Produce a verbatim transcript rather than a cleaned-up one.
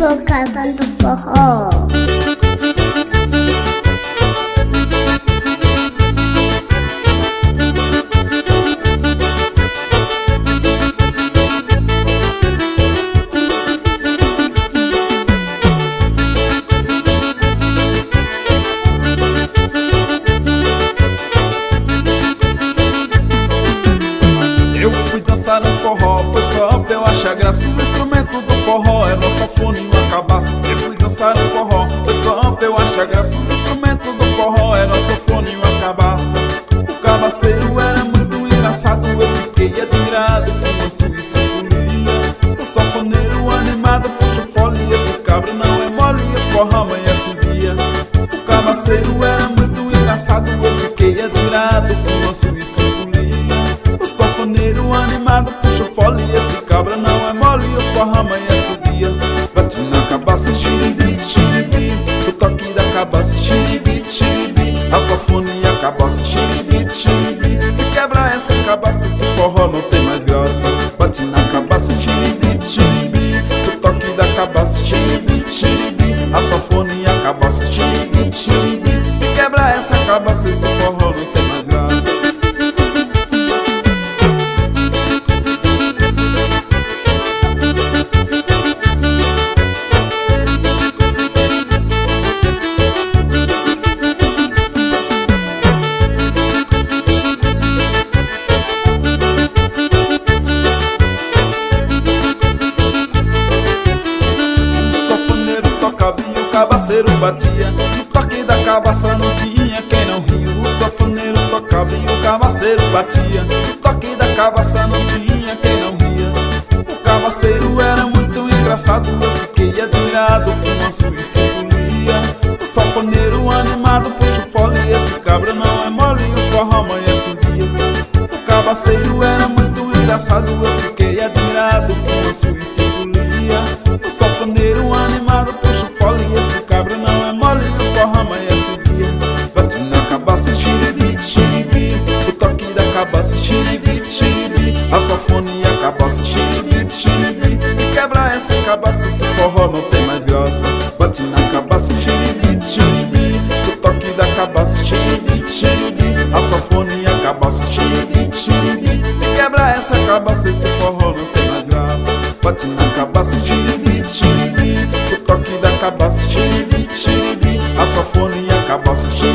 tô cantando forró. Eu fui dançar no forró, foi só pra eu achar graça. Os instrumentos do forró eram sanfona e uma cabaça. Eu fui dançar no forró, foi só pra eu achar graça. Os instrumentos do forró eram sanfona e uma cabaça. O cabaceiro era muito engraçado, eu fiquei admirado com a sua estripulia. O sanfoneiro animado puxa o fole, esse cabra não é mole, o forró amanhece o dia. O cabaceiro era muito engraçado, eu fiquei admirado com a sua estripulia. O sanfoneiro animado puxa o fole, esse cabra não é mole, o forró amanhece o dia. Bate na cabaça, xiribi, xiribi, o toque da cabaça, xiribi, xiribi, a sanfona e a cabaça, xiribi, xiribi. E quebra essa cabaça, esse forró não tem mais graça. Bate na cabaça, xiribi, xiribi, o toque da cabaça, xiribi, xiribi, a sanfona e a cabaça, xiribi, xiribi. E quebra essa cabaça, esse forró não tem mais graça. O cabaceiro batia, no toque da cabaça não tinha quem não ria. O sanfoneiro tocava e o cabaceiro batia, no toque da cabaça não tinha quem não ria. O cabaceiro era muito engraçado, eu fiquei admirado com a sua estripulia. O sanfoneiro animado puxa o fole, esse cabra não é mole, o forró amanhece o dia. O cabaceiro era muito engraçado, eu fiquei admirado com a sua estripulia. O sanfoneiro animado puxa o fole, esse cabra não é mole, o forró amanhece o dia. Bate na cabaça, xiribi, xiribi, o toque da cabaça, xiribi, xiribi, a sanfona e a cabaça, xiribi, xiribi. E quebra essa cabaça, esse forró não tem mais graça. Bate na cabaça, xiribi, xiribi, o toque da cabaça, xiribi, xiribi, a sanfona e a cabaça, xiribi, xiribi. E quebra essa cabaça, esse forró não tem mais graça. Bate na cabaça, xiribi, xiribi, o toque da cabaça, xiribi, xiribi, a sanfona e a cabaça, xiribi.